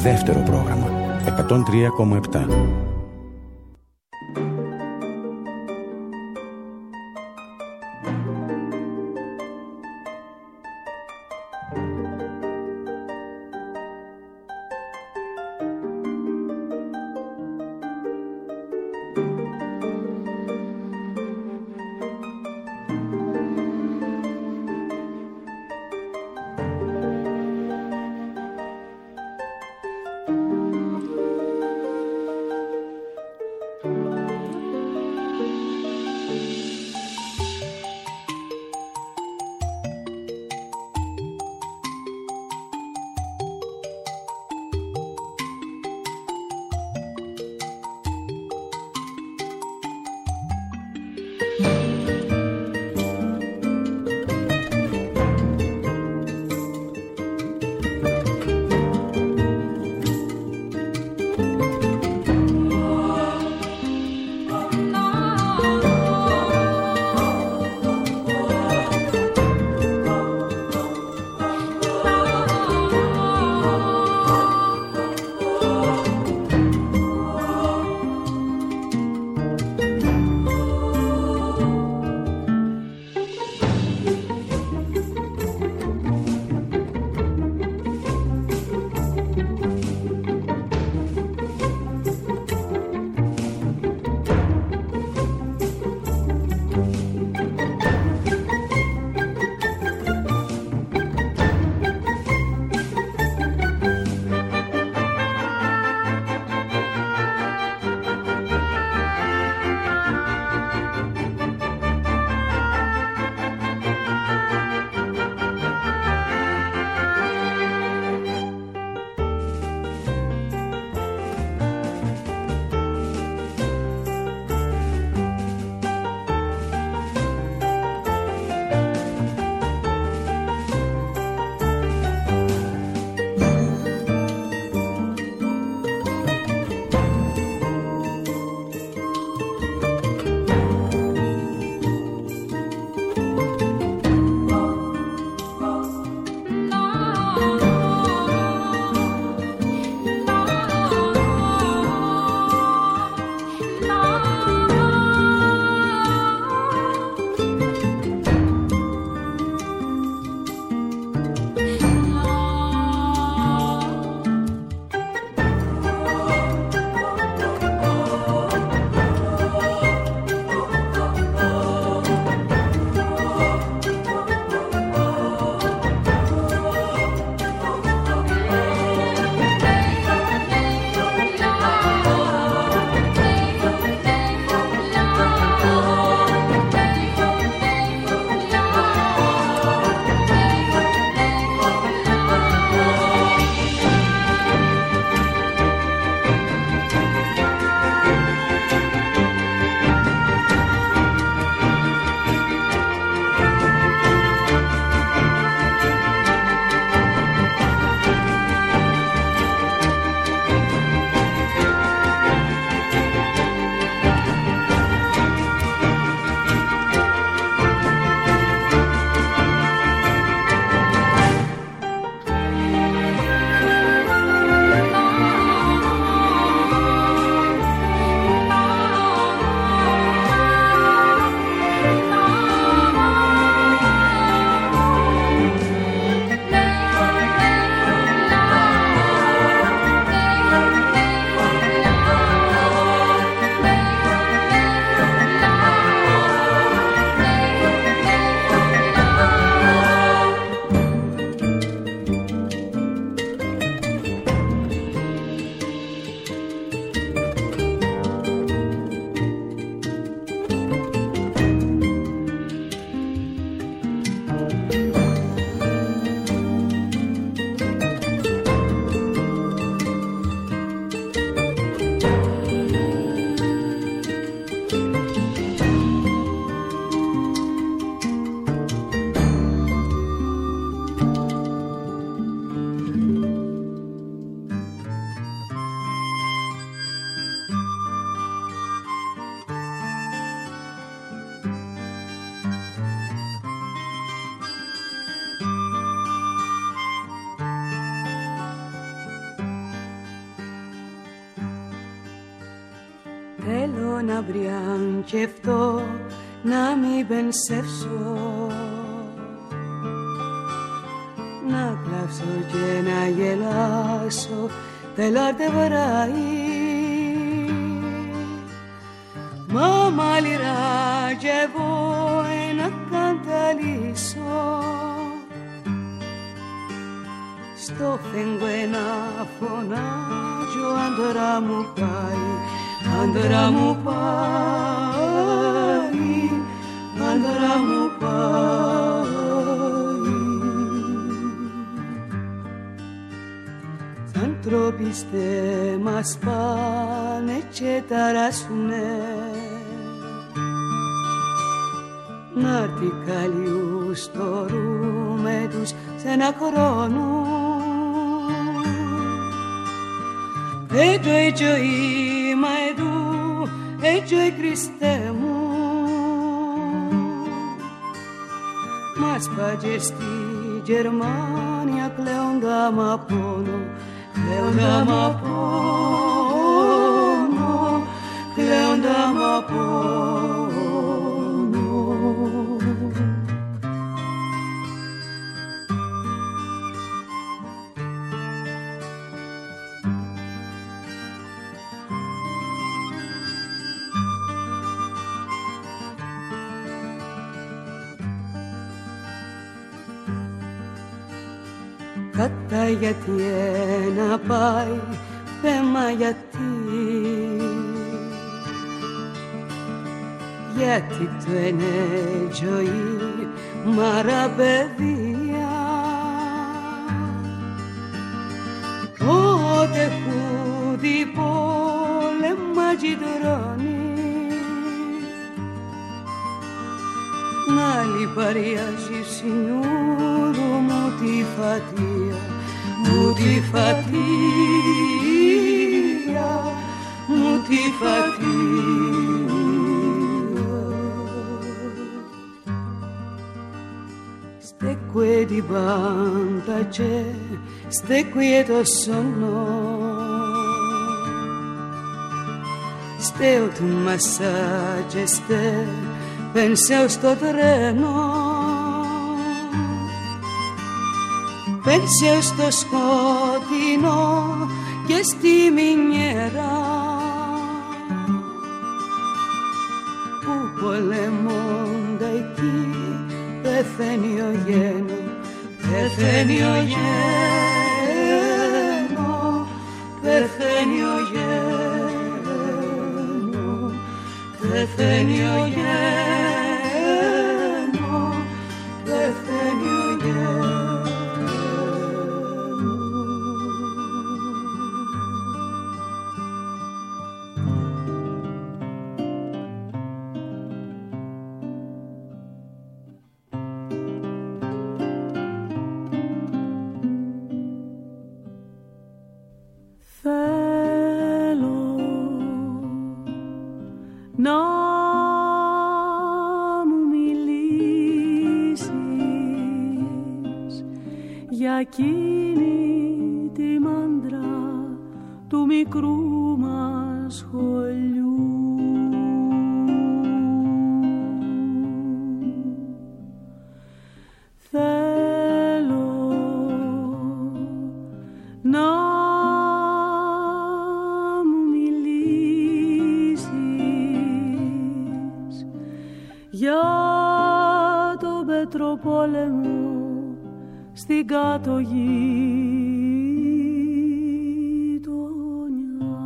δεύτερο πρόγραμμα 103,7. να μπριανκευτώ, να μην πενσεύσω, να κλάψω και να γελάσω, τελάτε βαράει. Μα μαλλιρά και εγώ να κανταλήσω, στο φεγγουέ να φωνάζω, αν τώρα μου πάει, αν τώρα μου πάει, αν τώρα μου πάει. Σ' άνθρωποι μας πάνε και ταράσουνε, να'ρθει καλιού στο ρούμε τους σε ένα χρόνο. Έτσι η ζωή μα εδού, έτσι η Χριστέ μου, μας πάγε στη Γερμανία κλαίοντα μ' απόνο, κλαίοντα μ' απόνο, κλαίοντα μ' απόνο. Κατά γιατί ένα πάει, θέμα γιατί, γιατί το είναι ζωή, μάρα παιδεία. Πότε χούδι πόλεμα γιτρώνει, να λιπαριάζει συνούρου μου τη φατία, μου τη φατία, μου τη φατία. Ste qui di banda c'è, ste quieto sonno, ste tu massaggio, ste penseo sto treno, penseo sto σκοτεινό και στη μηνιέρα που πολεμώνται εκεί, πεθαίνει ο γένο, πεθαίνει ο γένο, πεθαίνει ο γένο, πεθαίνει ο γένο, πεθαίνει ο γένο. Εκείνη τη μάντρα του μικρού μας σχολιού. Θέλω να μου μιλήσεις για τον Πετροπόλεμο στην κάτω γειτονιά.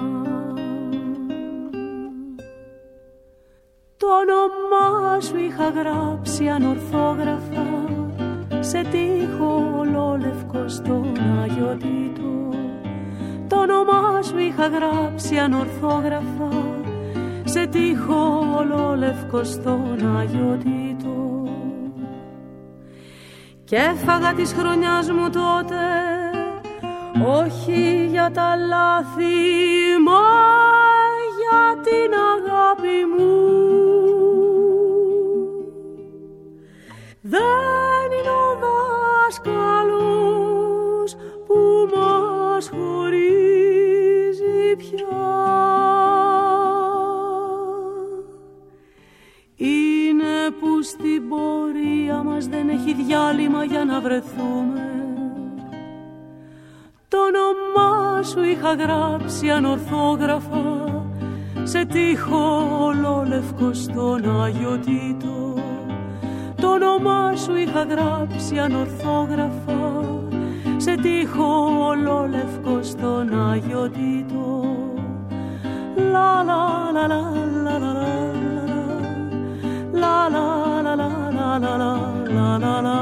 Το όνομά σου είχα γράψει ανορθόγραφα σε τοίχο ολόλευκο στον Άγιο Τίτο. Το όνομά σου είχα γράψει ανορθόγραφα σε τοίχο ολόλευκο στον Άγιο Τίτο. Και έφαγα της χρονιάς μου τότε, όχι για τα λάθη, μα για την αγάπη μου. Δεν είναι ο δάσκαλος που μας χωρίζει πια, να βρεθούμε. Το όνομά σου είχα γράψει ανορθόγραφα σε τοίχο ολόλευκο στον Άγιο Τίτο. Το όνομά σου είχα γράψει ανορθόγραφα σε τοίχο ολόλευκο στον Άγιο Τίτο. La la la la la la la la la la la la la la.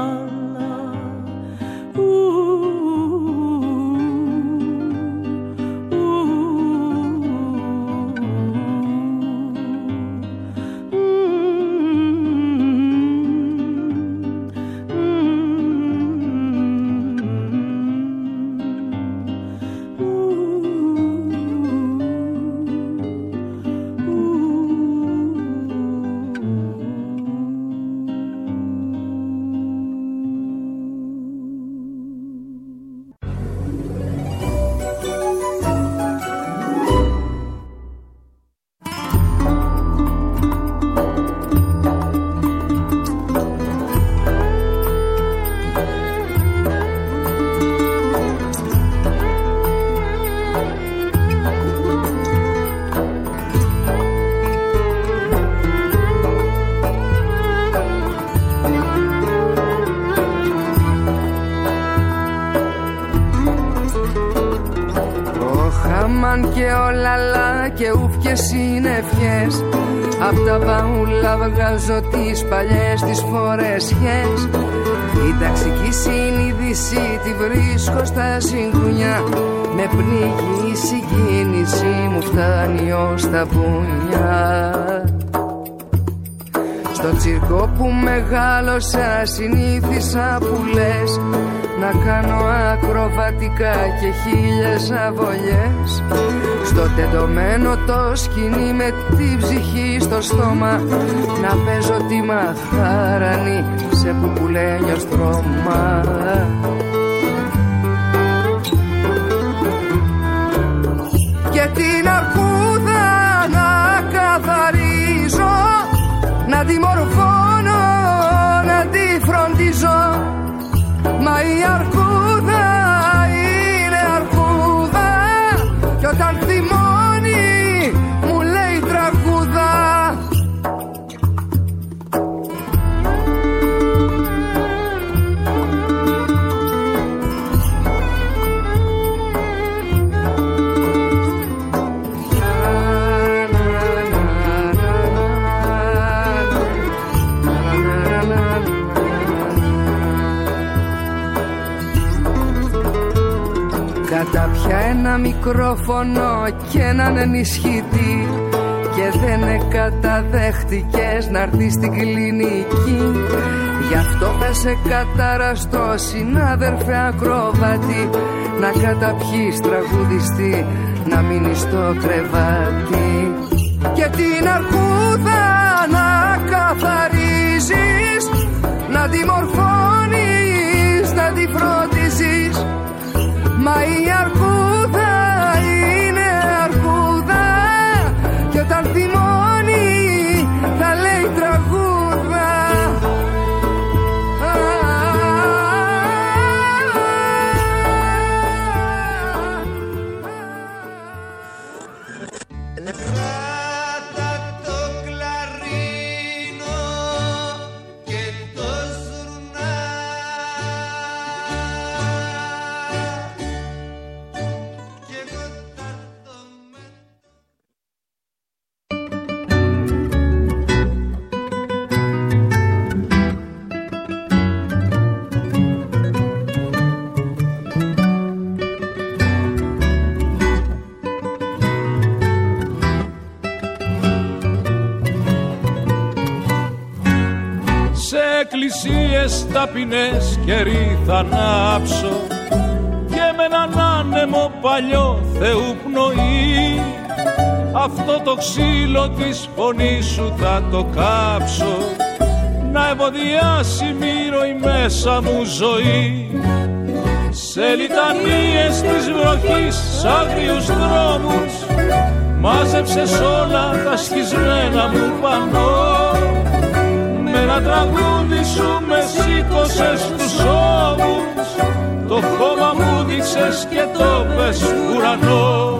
Και όλα λα και ούφκες συννεφιές. Απ' τα παούλα βγάζω τις παλιές τις φορεσιές. Η ταξική συνείδηση τη βρίσκω στα συγκουνιά. Με πνίγει η συγκίνηση μου φτάνει ως τα πουνιά. Στο τσιρκό που μεγάλωσα συνήθισα που λες να κάνω ακροβατικά και χίλιες αβολιές. Στο τεντωμένο το σκηνή με τη ψυχή στο στόμα να παίζω τη μαχάρανη σε πουπουλένιο στρώμα. Και την αρκούδα να καθαρίζω, να τη μορφώνω, να τη φροντίζω. Μα η αρκούδα είναι αρκούδα κι όταν θυμώνει μου λέει τραγούδα. Κατάπια ένα μικρόφωνο και έναν ενισχυτή και δεν καταδέχτηκες να έρθεις στην κλινική. Γι' αυτό θα σε καταραστώ συνάδελφε ακροβάτη, να καταπιείς τραγουδιστή, να μείνεις στο κρεβάτι. Και την αρκούδα να καθαρίζεις, να τη μορφώνεις, να τη φροντίζεις. Μα η αρκούδα είναι αρκούδα κι όταν θυμώνει θα λέει τραγούδα. Κράτα το κλαρίνο και το ζουρνά. Εκκλησίες ταπεινές καιροί θα ανάψω και με έναν άνεμο παλιό Θεού πνοή αυτό το ξύλο της φωνής σου θα το κάψω να ευωδιάσει μύρο η μέσα μου ζωή. Σε λιτανίες της βροχής σ' άγριους δρόμους μάζεψες όλα τα σχισμένα μου πανώ με ένα ένα τραγούδι σου με σήκωσες στους ώμους, το χώμα μου δείξες και το πες ουρανό.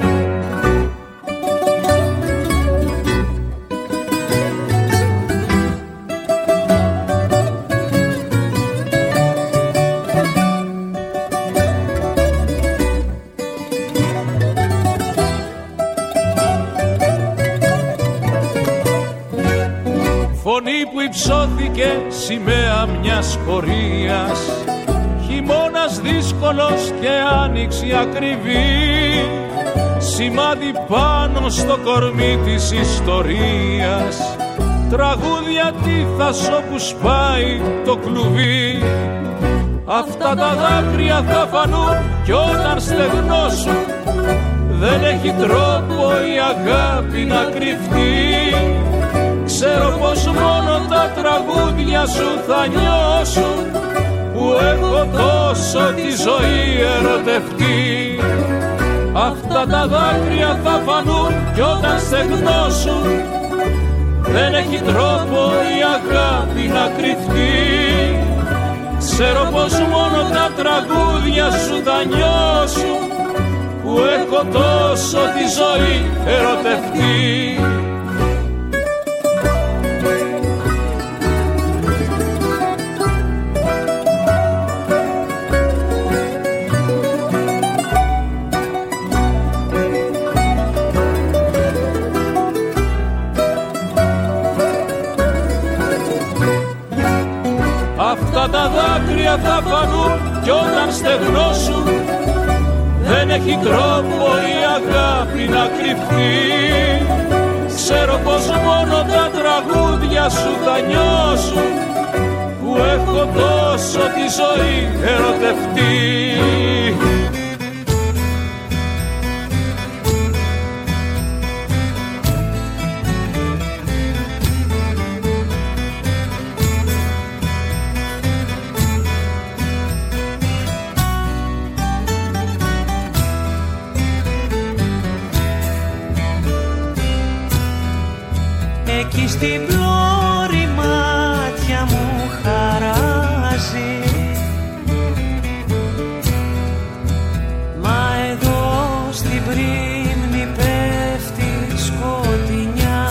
Φωνή που υψώθηκε σημαία μιας πορείας, χειμώνας δύσκολος και άνοιξη ακριβή, σημάδι πάνω στο κορμί της ιστορίας, τραγούδια τίθας όπου σπάει το κλουβί. Αυτά τα δάκρυα θα φανούν κι όταν στεγνώσουν, δεν έχει τρόπο η αγάπη να κρυφτεί. Ξέρω πως μόνο τα τραγούδια σου θα νιώσουν, που έχω τόσο τη ζωή ερωτευτεί. Αυτά τα δάκρυα θα φανούν κι όταν στεγνώσουν, δεν έχει τρόπο η αγάπη να κρυφτεί. Ξέρω πως μόνο τα τραγούδια σου θα νιώσουν, που έχω τόσο τη ζωή ερωτευτεί. Αυτά τα δάκρυα θα φανούν κι όταν στεγνώσουν, δεν έχει τρόπο η αγάπη να κρυφτεί. Ξέρω πως μόνο τα τραγούδια σου θα νιώσουν, που έχω τόσο τη ζωή ερωτευτεί. Εκεί στην πλώρη μάτια μου χαράζει, μα εδώ στην πρίμνη πέφτει σκοτεινιά.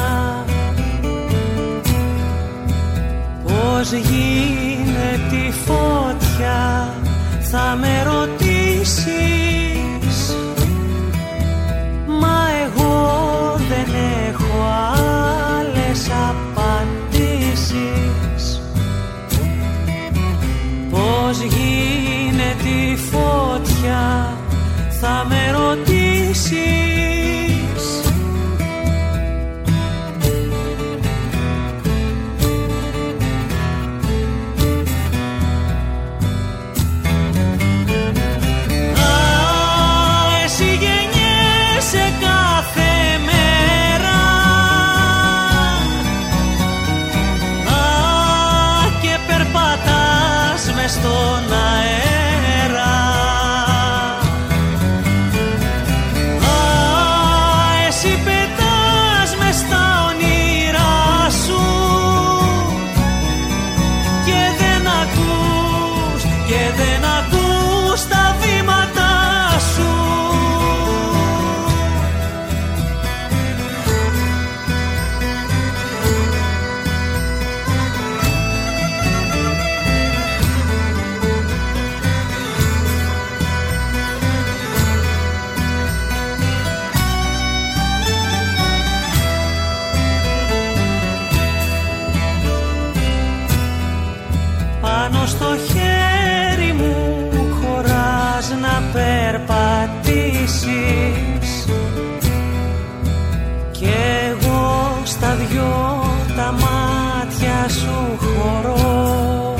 Πώς γίνεται η φώτια θα με ρωτήσεις, μα εγώ δεν έχω απαντήσεις. Πώς γίνεται η φώτια θα με ρωτήσεις. Εσύ γεννιέσαι κάθε μέρα και περπατάς μες στον αέρα. Εσύ πετάς μες στα όνειρά σου και δεν ακούς τα βήματά σου. Πάνω στο χέρι μου χωράς να περπατήσεις, κι εγώ στα δυο τα μάτια σου χωρώ.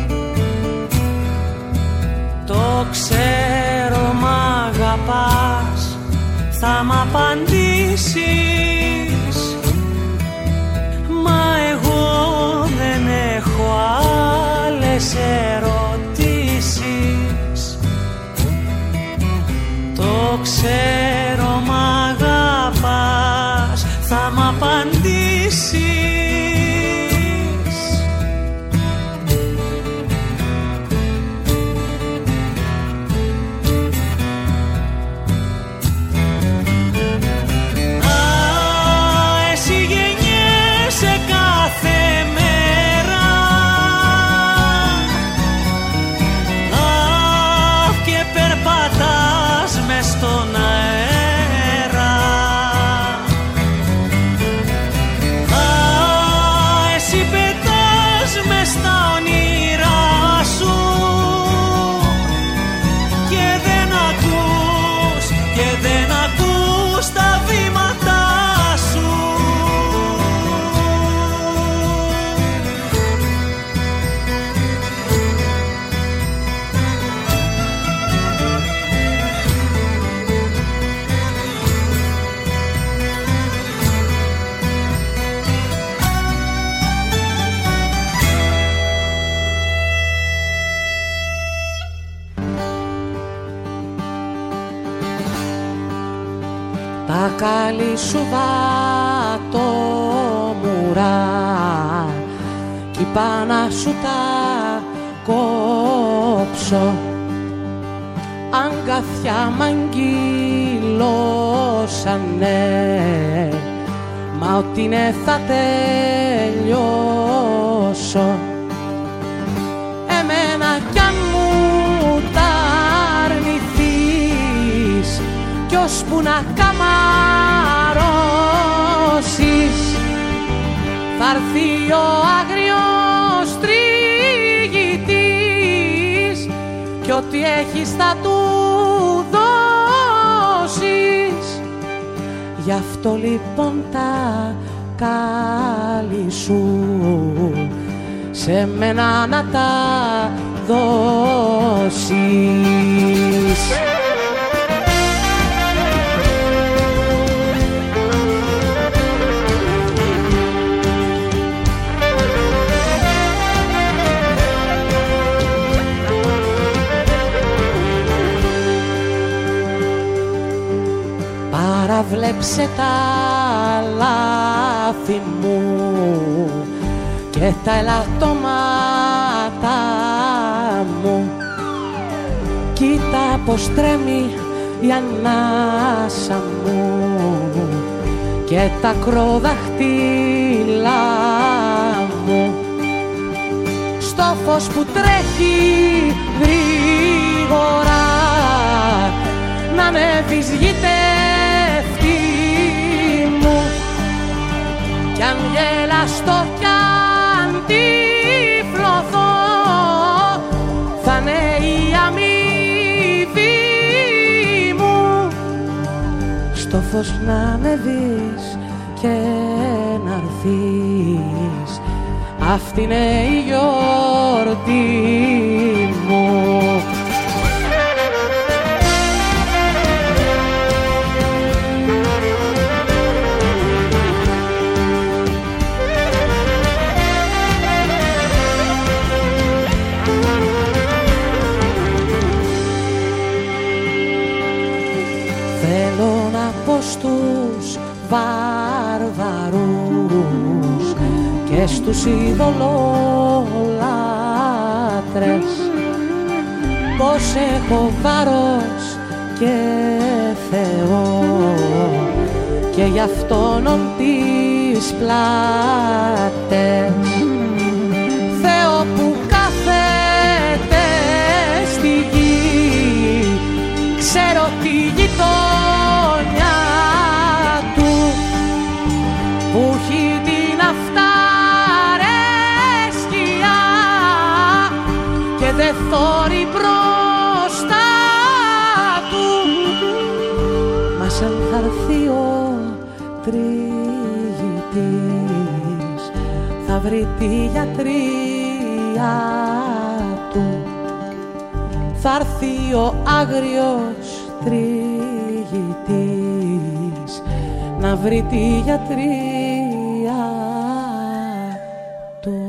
Το ξέρω μ' αγαπάς, θα μ' απαντήσεις, μα εγώ δεν έχω άλλες ερωτήσεις. Το ξέρω μ' αγαπάς, θα μ' απαντήσεις, τα καλή σου βατόμουρα κι είπα να σου τα κόψω αγκαθιά μ' αγγυλώσανε μα ό,τι είναι θα τελειώσω εμένα κι αν μου τα αρνηθείς κι ώσπου να καμαρώσεις θα έρθει ο άγριος τριγητής κι ό,τι έχεις θα του δώσεις. Γι' αυτό λοιπόν τα καλή σου σε μένα να τα δώσεις. Παραβλέψε τα λάθη μου και τα ελαττώματα μου. Κοίτα πως τρέμει η ανάσα μου και τα ακροδάχτυλα μου. Στο φως που τρέχει γρήγορα να ανέβεις γητευτή μου κι αν γελαστώ κι αν τυφλωθώ θα είναι η αμοιβή μου. Στο φως να ανέβεις και να έρθεις αυτή είναι η γιορτή μου. Θέλω να πω στους βάρβαρους και στους ειδωλολάτρες πως έχω βάρος και Θεό και γι' αυτόν τις πλάτες. Θεό που κάθεται στη γη ξέρω τη γειτονιά του που έχει την αυταρέσκεια και δεν θωρεί μπροστά του. Μα σαν θα έρθει ο τριγητής θα βρει τη γιατρία του. Θα έρθει ο άγριος τριγητής να βρει τη γιατρία του.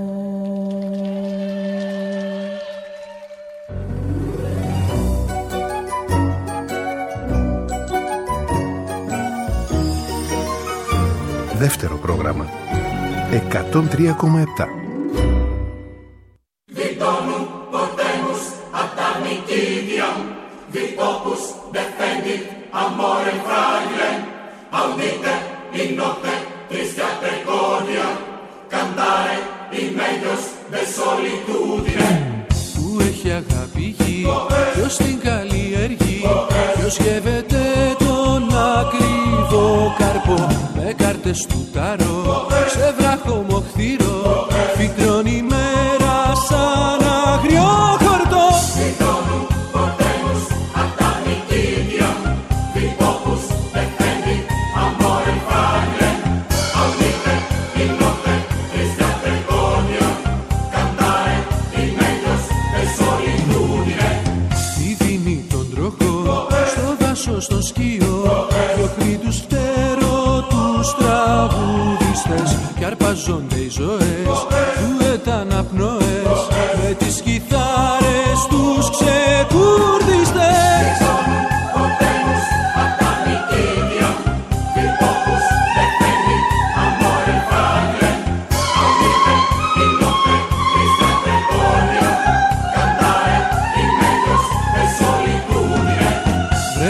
Δεύτερο πρόγραμμα 103,7. Vitopus defendit amorem fraglem, audite in notte tristia precordia, cantare in medios de solitudine. Που έχει αγάπη γη, ποιος την καλλιεργεί, ποιος γεύεται τον ακριβό καρπό, με κάρτες του ταρό, σε βράχο μοχθηρό, φυτρώνει η μέρα σαν αγριό χορτό. Στον σκύο διώχνει τους φτερωτούς τραγουδιστές κι αρπαζόνται οι ζωές του εταναπνοές με τις κιθάρες τους ξεκουρδιστές.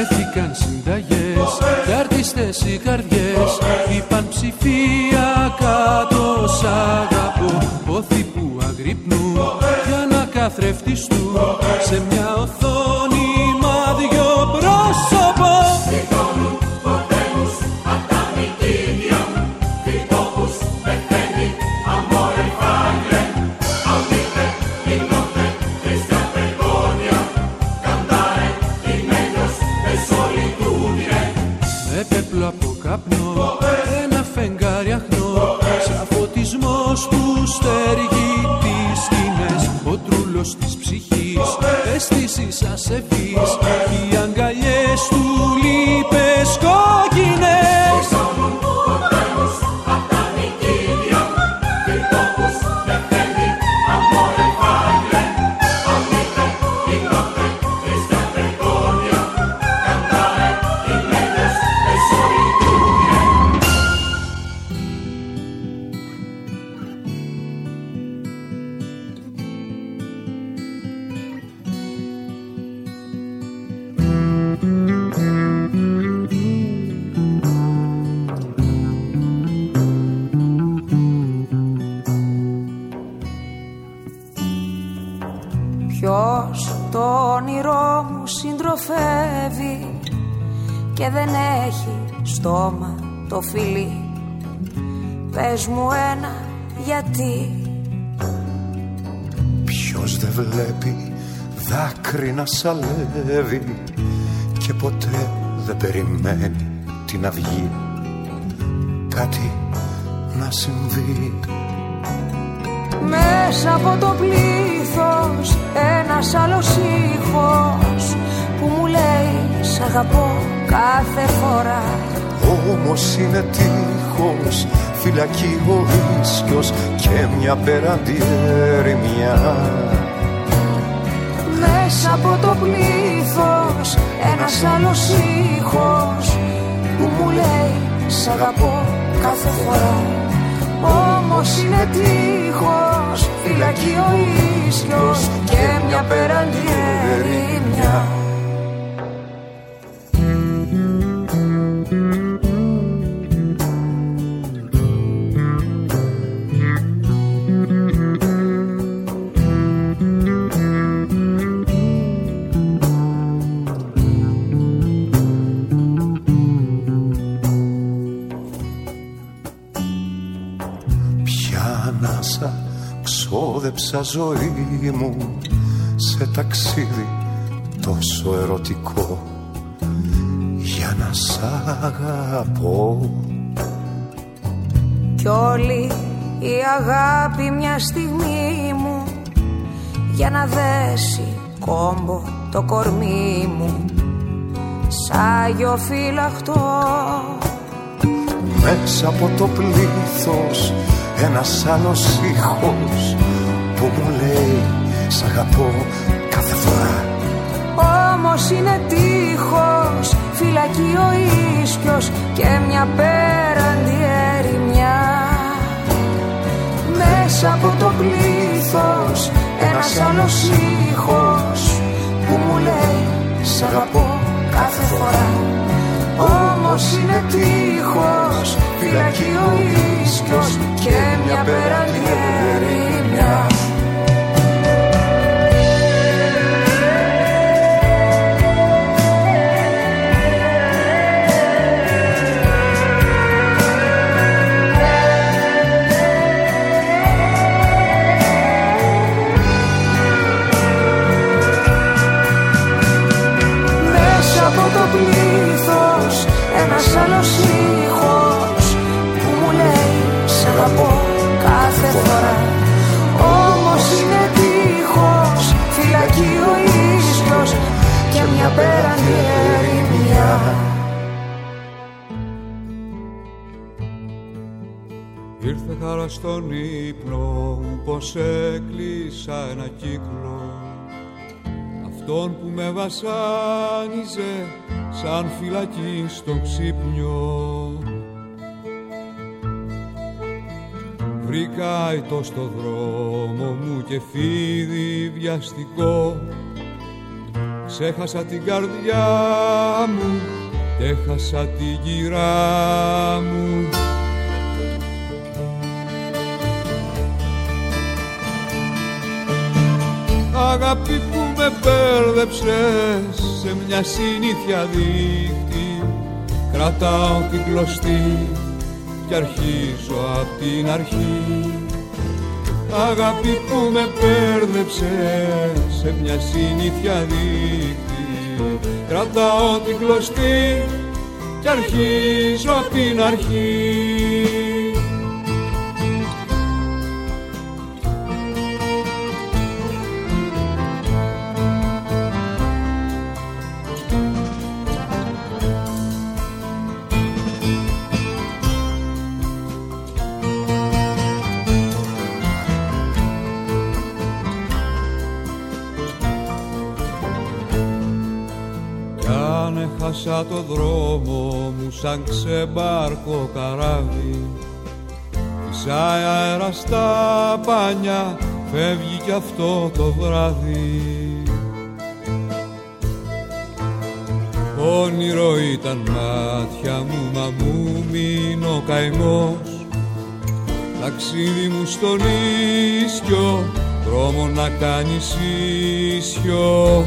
βρέθηκαν συνταγές κι αρτιστές οι καρδιές είπαν ψηφιακά το σ' αγαπώ. Πόθη που αγρυπνούν για να καθρεφτιστούν σε μια οθόνη μάδιο πρόσωπο. Σηκώνουν ποτέμους απ' τα μικίνια, φυτόπους πεθαίνει αμόρε φάγλε, αουδίτε η νότε τρίσκα πεγόνια, καντάρε η μέλιος δε σολιτούδια. Με πέπλο από καπνό, ένα φεγγάρι αχνό, σαν φωτισμός που στέργει τις σκηνές, ο τρούλος της ψυχής, αίσθησης ασεβής, οι αγκαλιές του λύπες κόκκινες. Σηκώνουν ποτέμους απ' τα μικίνια, φυτόπους πεθαίνει αμόρε φάγλε, αουδίτε η νότε τρίσκα πεγόνια, καντάρε η μέλιος δε σολιτούδια. Ποιος το όνειρό μου συντροφεύει και δεν έχει στόμα το φιλί, πες μου ένα γιατί. Ποιος δεν βλέπει δάκρυ να σαλεύει και ποτέ δεν περιμένει την αυγή, κάτι να συμβεί. Μέσα από το πλήθος ένας άλλος ήχος που μου λέει σ' αγαπώ κάθε φορά. Όμως είναι τείχος, φυλακή ο ίσκιος και μια απέραντη ερημιά. Μέσα από το πλήθος ένας άλλος ήχος που μου λέει σ' αγαπώ κάθε φορά. Όμως είναι τείχος, φυλακή ο ίσκιος και μια απέραντη ερημιά. Ξόδεψα ζωή μου σε ταξίδι τόσο ερωτικό για να σ' αγαπώ. Κι όλη η αγάπη μια στιγμή μου για να δέσει κόμπο το κορμί μου σαν γιο φυλαχτό. Μέσα από το πλήθος ένας άλλος ήχος που μου λέει σ' αγαπώ κάθε φορά. Όμως είναι τείχος, φυλακή ο ίσκιος και μια πέραντη ερημιά. Μέσα από το πλήθος ένας άλλος ήχος που μου λέει σ' αγαπώ κάθε φορά. Όμως είναι τείχος, φυλακή ο ίσκιος και μια πέραντη ερημιά. Μέσα από το πλήθος ένας άλλος ήχος που μου λέει σ' αγαπώ κάθε φορά. Όμως είναι τείχος, φυλακή ο ίσκιος και μια πέραντη ερημιά. Ήρθε χαρά στον ύπνο μου πως έκλεισα ένα κύκλο, αυτόν που με βασάνιζε σαν φυλακή στο ξύπνιο. Βρήκα αητό στο δρόμο μου και φίδι βιαστικό, ξέχασα την καρδιά μου και έχασα την κυρά μου. Αγάπη που με μπέρδεψες σε μια συνήθεια δίχτυ, κρατάω την κλωστή κι αρχίζω απ' την αρχή. Αγάπη που με μπέρδεψες σε μια συνήθεια δίχτυ, κρατάω την κλωστή κι αρχίζω απ' την αρχή. Έχασα το δρόμο μου σαν ξεμπάρκο καράβι, φυσάει αέρα στα πάνια, φεύγει κι αυτό το βράδυ. Όνειρο ήταν μάτια μου, μα μου μείνει ο καημός. Ταξίδι μου στον ίσιο, δρόμο να κάνεις ίσιο.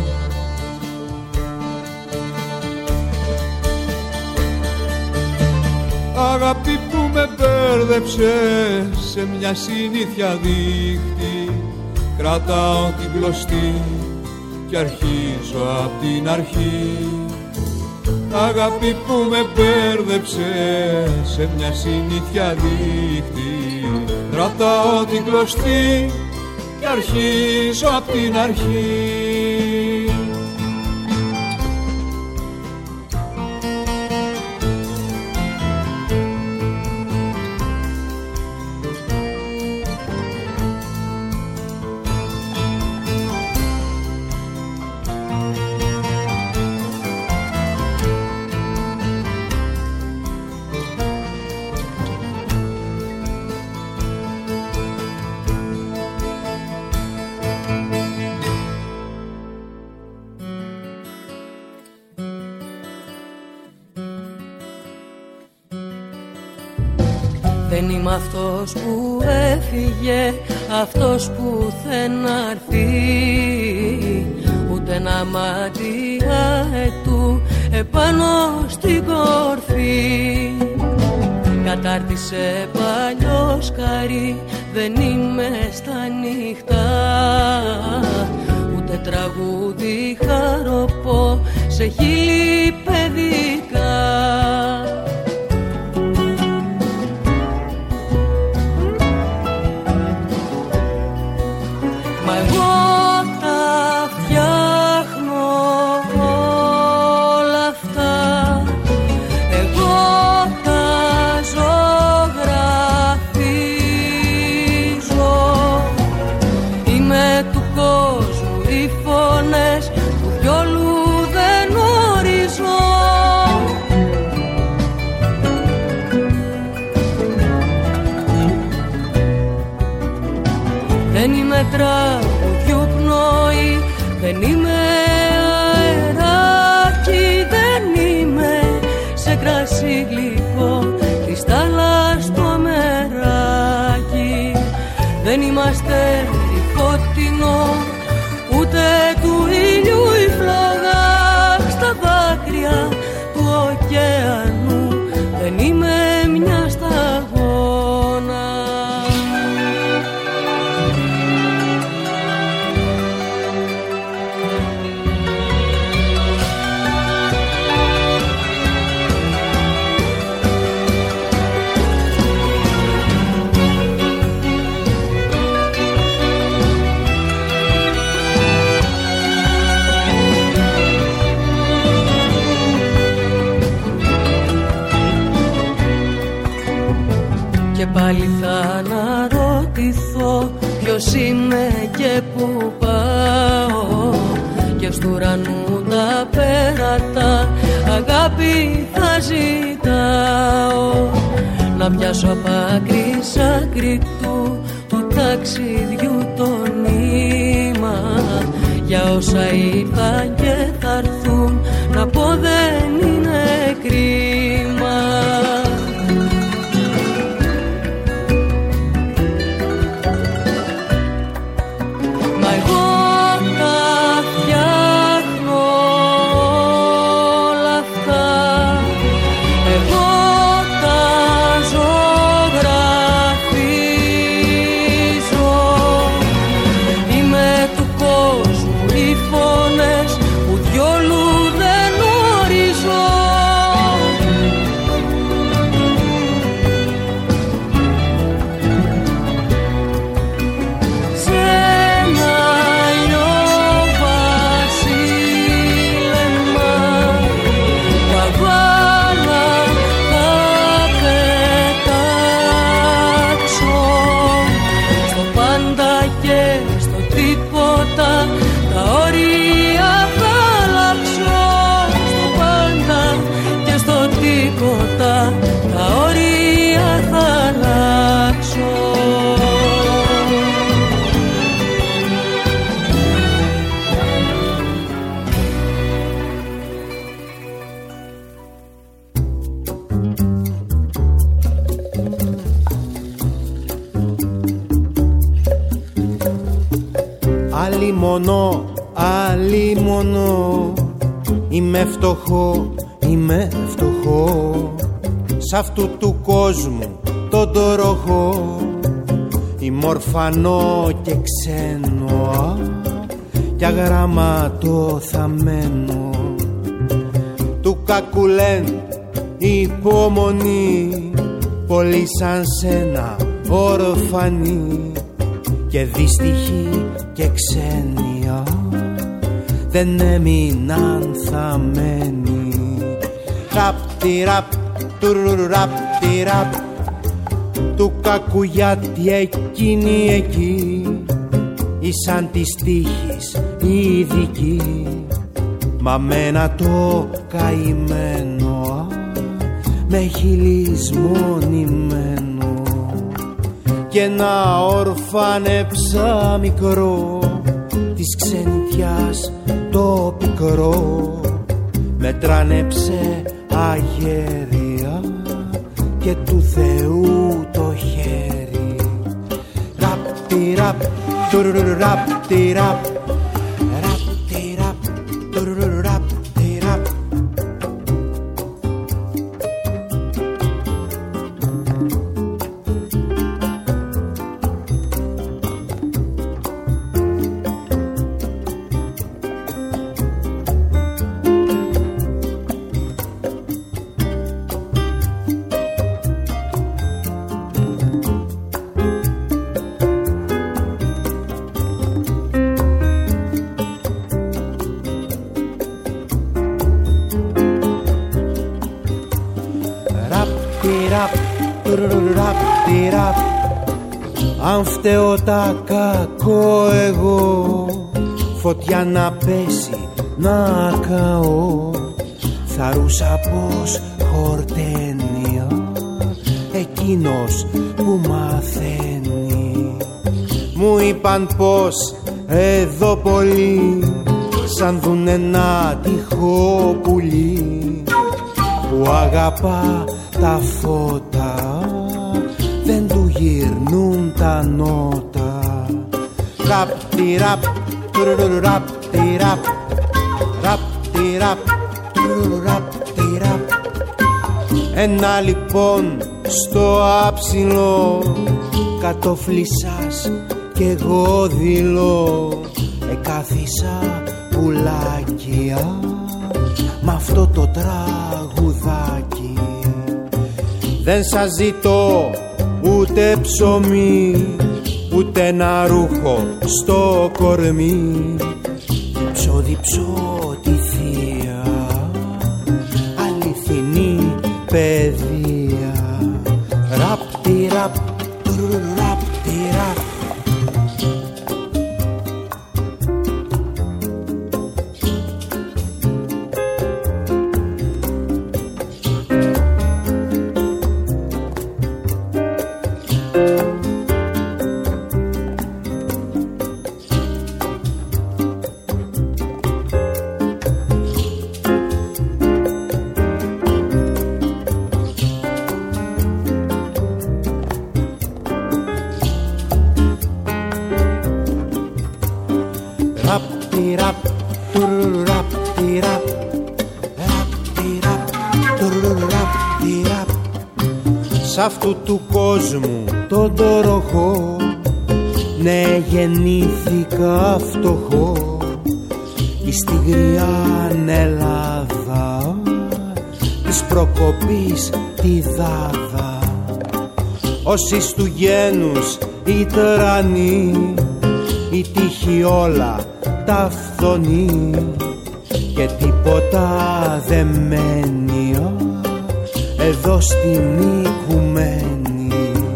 Αγάπη που με μπέρδεψε σε μια συνήθεια δίχτυ, κρατάω την κλωστή κι αρχίζω απ' την αρχή. Αγάπη που με μπέρδεψε σε μια συνήθεια δίχτυ, κρατάω την κλωστή κι αρχίζω απ' την αρχή. Δεν είμαι αυτός που έφυγε, αυτός που δεν αρθεί, ούτε ένα μάτια ετού επάνω στην κορφή. Κατάρτισε παλιό σκαρί, δεν είμαι στα νύχτα, ούτε τραγούδι χαροπώ σε χείλη παιδικά. Τραγουδιού πνοή, δεν είμαι αεράκι, δεν είμαι σε κρασί γλυκό, κρυστάλλα στο μεράκι. Δεν είμαστε φωτεινό, ούτε του ήλιου η φλόγα στα δάκρυα του ωκεανού, δεν είμαι μια σταγόνα. Και πάλι θα αναρωτηθώ ποιος είμαι και που πάω, και στου ουρανού τα πέρατα αγάπη θα ζητάω. Να πιάσω απ' άκρη σ' άκρη του ταξιδιού το νήμα, για όσα ήρθαν και θα έρθουν, να πω δεν είναι κρίμα. Μα εγώ τα φτιάχνω όλα αυτά, εγώ τα ζωγραφίζω. Είμαι του κόσμου οι φωνές που διόλου δεν ορίζω. Σε ένα αλλιώ βασίλεμα τα βάλα θα πετάξω, στο πάντα και στο τίποτα τα όρια θα αλλάξω, στο πάντα και στο τίποτα τα όρια θα αλλάξω. Αλίμονο, είμαι φτωχό σ' αυτού του κόσμου τον τοροχό. Είμαι ορφανό και ξένο κι αγραμματοθαμένο. Του κακού λένε υπομονή, πολλοί σαν σένα ορφανοί και δύστιχοι και ξένοι δεν έμειναν θαμμένοι. Ραπ τη ραπ, τουρουραπ τη ραπ του κακού, γιατί εκείνοι εκεί ήσαν της τύχης οι ειδικοί. Μα μένα το καημένο με χειλισμονημένο και ένα ορφανέψα μικρό της ξενιτιάς το πικρό. Με τρανέψε αγέρια και του Θεού το χέρι. Ραπ τη ραπ, τουρουραπ τη ραπ, ραπ τη ραπ, τουρουραπ τη ραπ. Αν φταίω τα κακό εγώ, φωτιά να πέσει να καώ, θα ρούσα πως χορταίνει εκείνος που μαθαίνει. Μου είπαν πως εδώ πολλοί σαν δουν ένα τυχό πουλί που αγαπά τα φώτα, δεν του γυρνούν τα νότα. Ραπ τη ραπ, τουρουραπ τη ραπ, ραπ τη ραπ, τουρουραπ τη ραπ. Ένα λοιπόν στο άψιλο κατοφλισσάς κι εγώ δηλώ, εκάθισα πουλάκια μ' αυτό το τραγουδάκι. Δεν σας ζητώ ούτε ψωμί, ούτε ένα ρούχο στο κορμί. Διψώ, διψώ τη θεία αληθινή παιδεία. Ραπ τη ραπ, ραπ τη ραπ. σ' αυτού του κόσμου τον τοροχό, ναι γεννήθηκα φτωχό εις τη γριάν Ελλάδα της προκοπής τη Δάδα. Όσοι στου γένους η τρανή, η τύχη όλα τα φθονεί και τίποτα δεν μένει εδώ στην οικουμένη.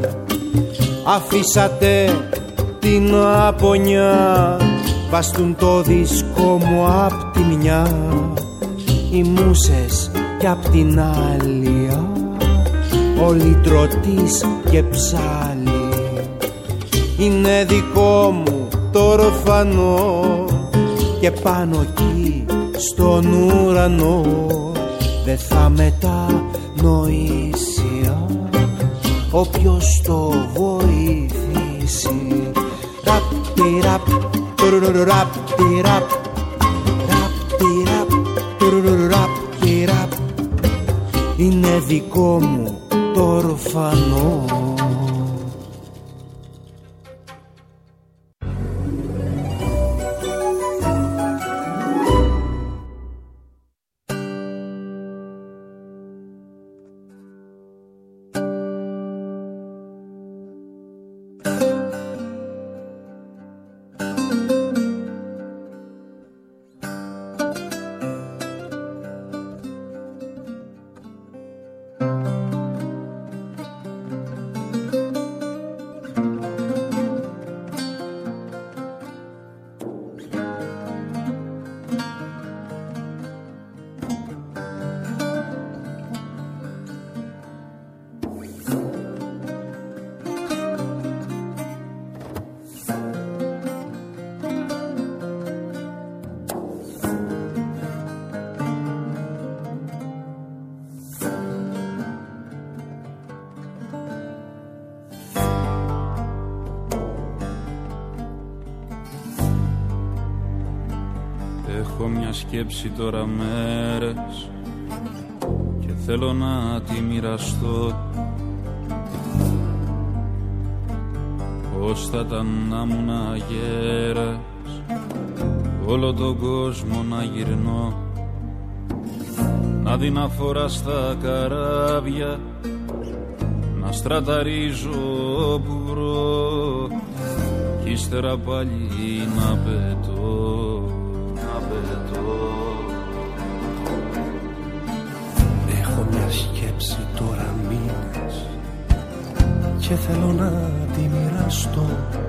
Αφήσατε την απονιά, βαστούν το δίσκο μου απ' τη μια, οι μουσες κι απ' την άλλη, όλοι τροτής και ψάλι. Είναι δικό μου το ορφανό και πάνω εκεί στον ουρανό δεν θα μετανοήσει όποιος το βοηθήσει. Ραπ τι ραπ, ραπ τι ραπ, ραπ τι ραπ, ραπ τι ραπ. Είναι δικό μου το ορφανό. Έχω μια σκέψη τώρα μέρες και θέλω να τη μοιραστώ. Πώς θα ήταν να ήμουν αγέρας, όλο τον κόσμο να γυρνώ, να δει να φορά στα καράβια, να στραταρίζω όπου βρω κι ύστερα πάλι να πετώ. Έχω μια σκέψη τώρα μήνες και θέλω να τη μοιραστώ.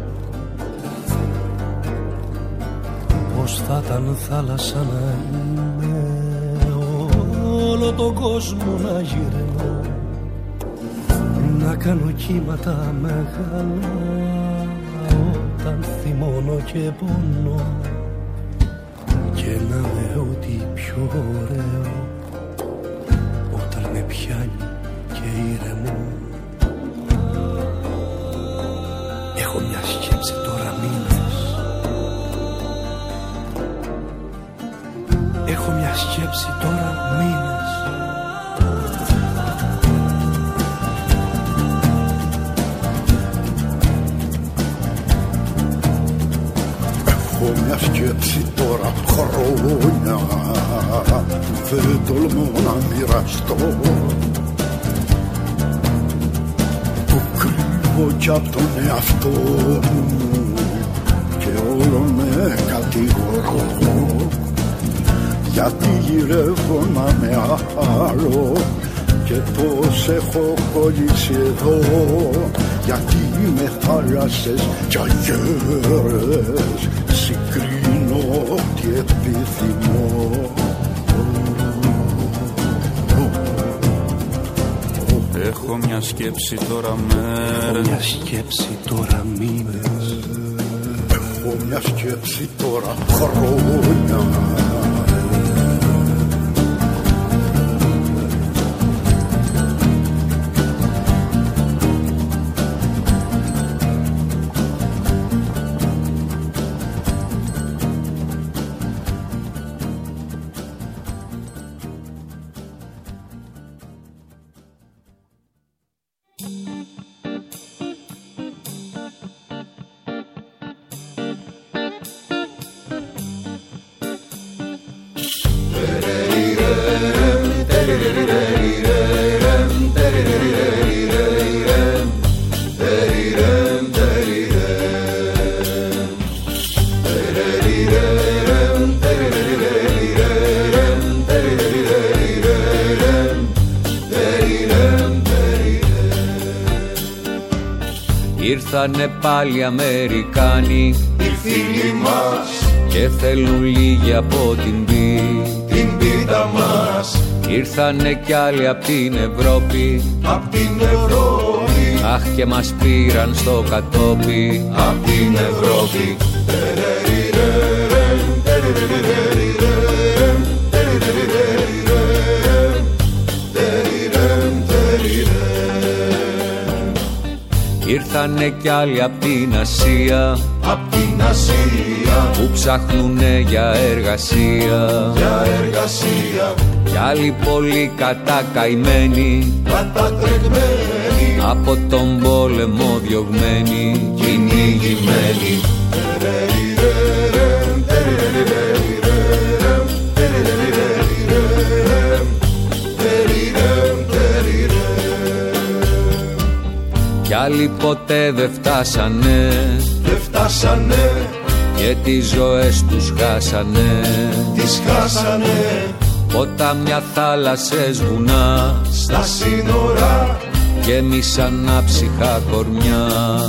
Πώς θα ήταν θάλασσα να είμαι, όλο τον κόσμο να γυρνώ, να κάνω κύματα μεγάλα όταν θυμώνω και πονώ, και να με ό,τι πιο ωραίο όταν με πιάνει και ήρεμο. Έχω μια σκέψη τώρα μήνες, έχω μια σκέψη τώρα μήνες. Έχω μια σκέψη τώρα χρόνια, δεν τολμώ να μοιραστώ. Το κρύβω κι απ' τον εαυτό μου και όλο με κατηγορώ, γιατί γυρεύω να με άλλο και πως έχω κολλήσει εδώ, γιατί με θάλασσες κι αγέρες συγκρίνω τι επιθυμώ. Έχω μια σκέψη τώρα μέρες, έχω μια σκέψη τώρα μήνες, έχω μια σκέψη τώρα χρόνια. Ήρθανε πάλι Αμερικάνοι, οι φίλοι μας, και θέλουν λίγοι από την πίτα μας. Ήρθανε κι άλλοι απ' την Ευρώπη, απ' την Ευρώπη, αχ και μας πήραν στο κατόπι, απ' την Ευρώπη. Ήρθανε κι άλλοι απ' την Ασία, απ' την Ασία, που ψάχνουνε για εργασία, κι άλλοι πολύ κατακαημένοι, κατατρεγμένοι, από τον πόλεμο διωγμένοι, κυνηγημένοι. Κι άλλοι ποτέ δεν φτάσανε, και τις ζωές τους χάσανε, ποτάμια, θάλασσες, βουνά, στα σύνορα γέμισαν άψυχα κορμιά.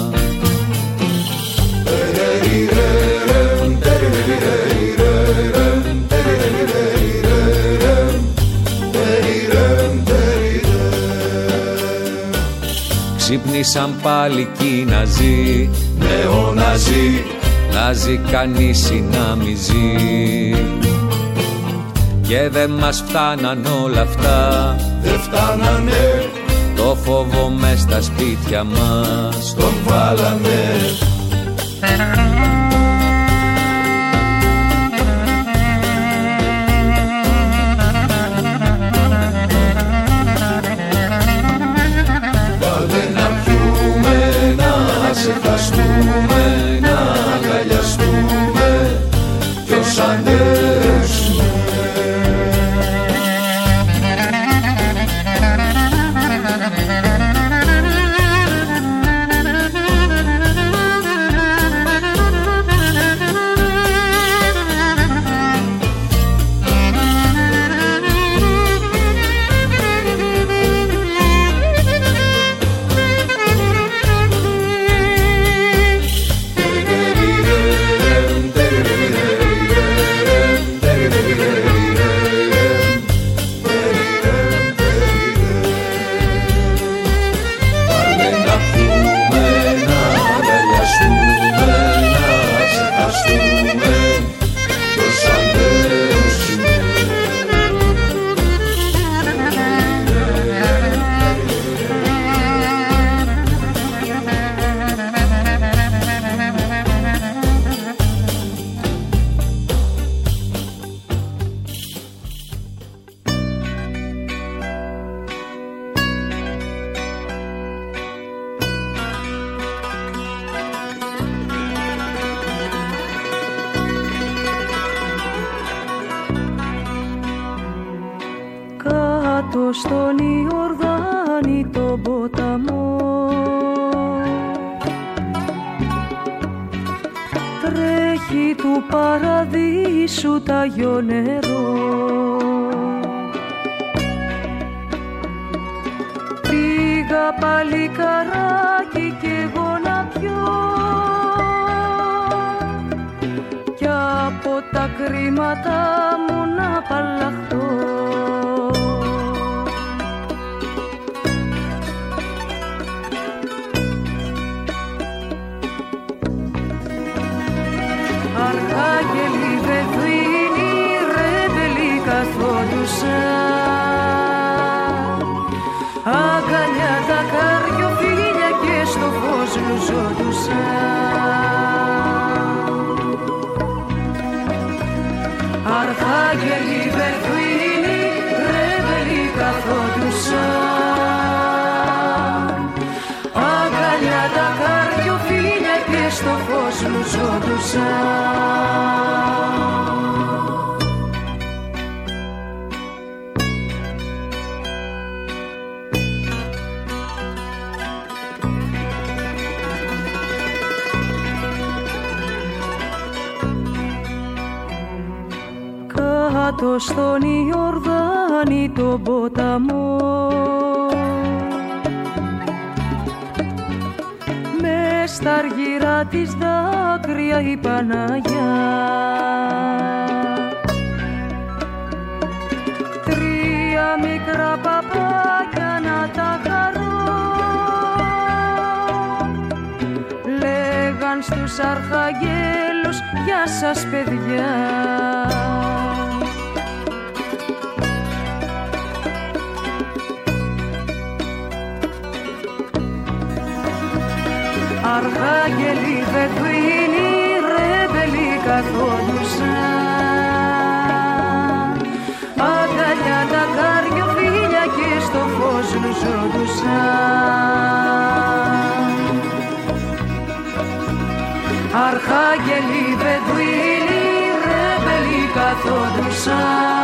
Ξύπνησαν πάλι κι Ναζί, νεοναζί, να ζει κανείς ή να μη ζει. Και δεν μας φτάναν όλα αυτά, δεν φτάνανε, το φόβο μες στα σπίτια μας τον βάλανε. Ξεχαστούμε, να αγκαλιαστούμε κι ως αντέξουμε. Κάτω στον Ιορδάνη τον ποταμό τρέχει του παραδείσου ταγιό νερό. Πήγα παλικαράκι κι εγώ να πιω κι από τα κρίματα μου να απαλλαχτώ. Αρχάγγελοι, Βεδουίνοι, ρέμπελοι καθόντουσαν αγκαλιά τα καρδιοφίλια και στο φως λουζόντουσαν. Αρχάγγελοι, Βεδουίνοι, ρέμπελοι καθόντουσαν αγκαλιά τα καρδιοφίλια και στο φως λουζόντουσαν. Κάτω στον Ιορδάνη τον ποταμό μες στα αργυρά της δάκρυα η Παναγιά. Τρία μικρά παπάκια να τα χαρώ, λέγαν στους αρχαγγέλους γεια σας παιδιά. Αρχάγγελοι βεδουίνοι ρεμπελοί καθόντουσαν, αγκαλιά τα καριοφίλια και στο φως λουζόντουσαν. Αρχάγγελοι βεδουίνοι ρεμπελοί καθόντουσαν,